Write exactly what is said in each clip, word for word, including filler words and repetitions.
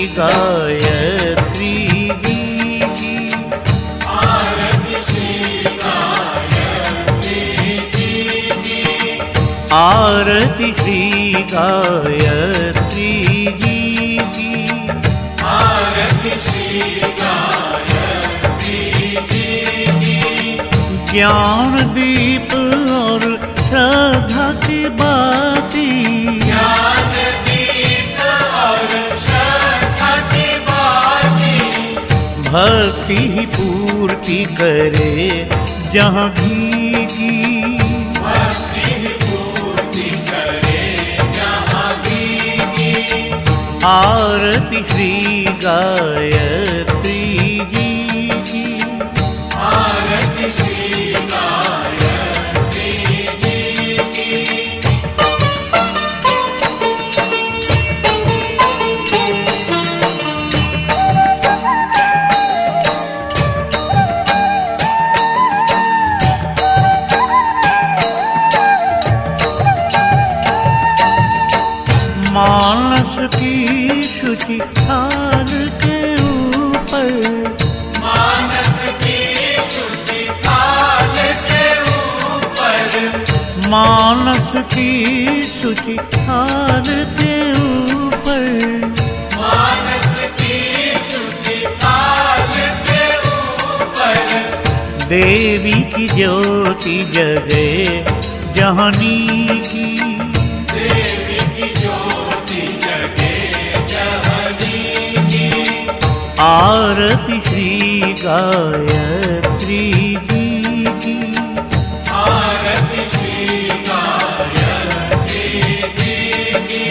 गायत्री जी की। आरती श्री गायत्री जी की। आरती श्री गायत्री जी की। आरती श्री गायत्री जी की। ज्ञान दीप और श्रद्धा की बाती। ज्ञान दीप और श्रद्धा की बाती। भक्ति ही पूर्ति करे जहाँ भीगी। भक्ति ही पूर्ति करे जहाँ भीगी। आरती श्री गायत्री जी की। आरती श्री गायत्री जी की। मानस की शुचि थाल के ऊपर। मानस की शुचि थाल के ऊपर। मानस की शुचि थाल के ऊपर। मानस की शुचि थाल के ऊपर। देवी की ज्योति जगे जहानी की। देवी की ज्योति जगे जहानी की। आरती श्री गायत्री जी की। आरती श्री गायत्री जी की।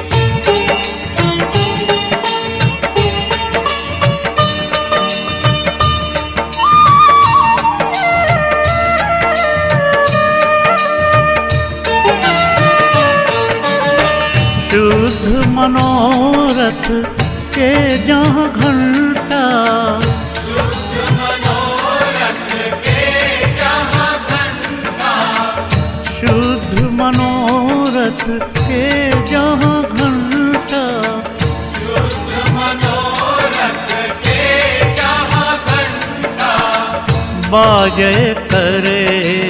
शुद्ध मनोरथ के जहाँ घंटा। शुद्ध मनोरथ के जहाँ घंटा। शुद्ध मनोरथ के जहाँ घंटा। शुद्ध मनोरथ के जहाँ घंटा। बाजे करे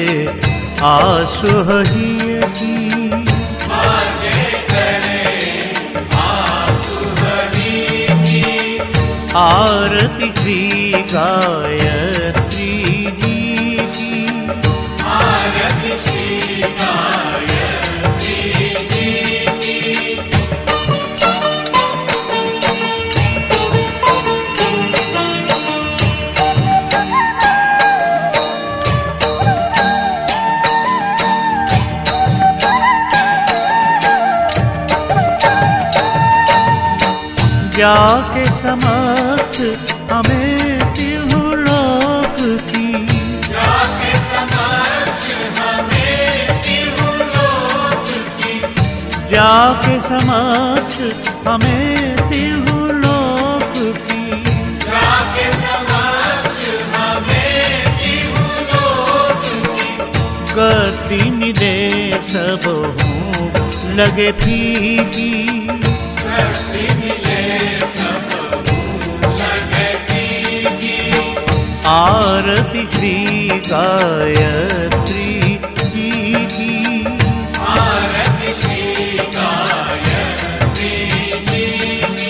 आसुहिए की। बाजे करे आसुहरी की। आरती श्री गायत्री जी की। आरती श्री गायत्री जी की। जाके समक्ष हमें तीनों लोक की। जाके समक्ष हमें तीनों लोक की। जाके समक्ष हमें तीनों लोक की। जाके समक्ष हमें तीनों लोक की। गति निदे सब हूँ लगे फीकी। धरती मिले सब मुँह लगे फीकी। आरती श्री गायत्री जी की। आरती श्री गायत्री जी की।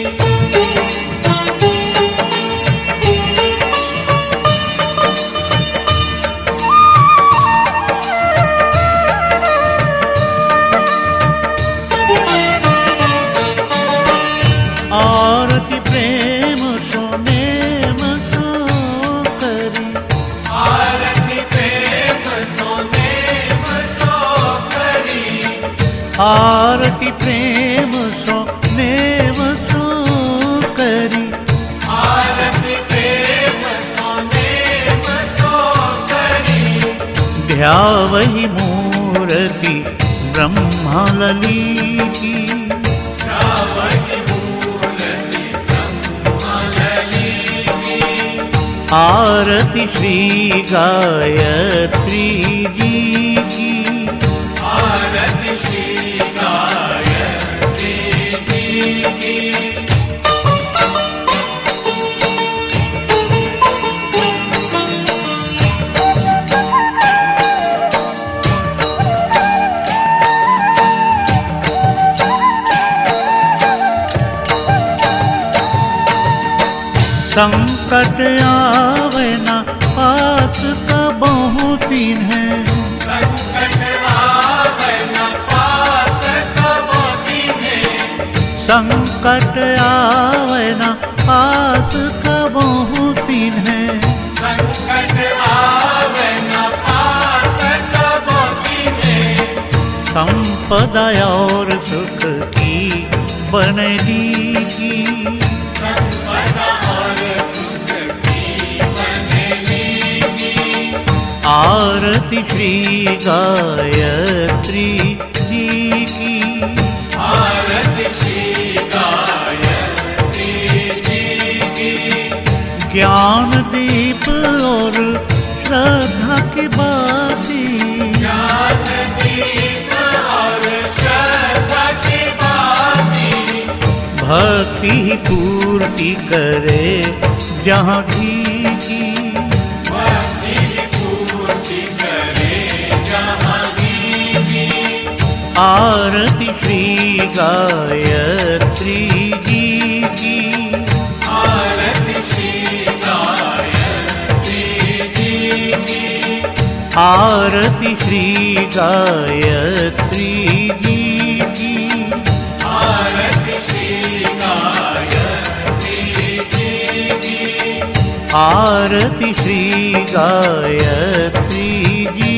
आरती प्रेम सोने मसो करी। आरती प्रेम सोने मसो करी। आरती प्रेम सोने मसो करी। आरती प्रेम सोने मसो करी। ध्यावहि मूर्ति ब्रह्मा लली की। ध्यावहि मूर्ति ब्रह्मा लली की। आरती श्री गायत्री जी की। आरती श्री गायत्री जी की। संकट आवे न पास कबहु तिन्हे, संकट आवे न पास कबो तिन्हे, संकट आवे न पास कबहु तिन्हे, संकट आवे न पास कबो तिन्हे, संपदा और सुख की बनली की, संपदा और सुख की बनली की। आरती श्री गायत्री जी की, आरती श्री गायत्री जी की। ज्ञान दीप और श्रद्धा की बाती, ज्ञान दीप और श्रद्धा की बाती, भक्ति पूर्ति करे जहाँ की की। भक्ति पूर्ति करे जहाँ की। आरती श्री गायत्री जी की, आरती श्री गायत्री जी की। आरती श्री गायत्री जी की, आरती श्री गायत्री जी की। आरती श्री गायत्री जी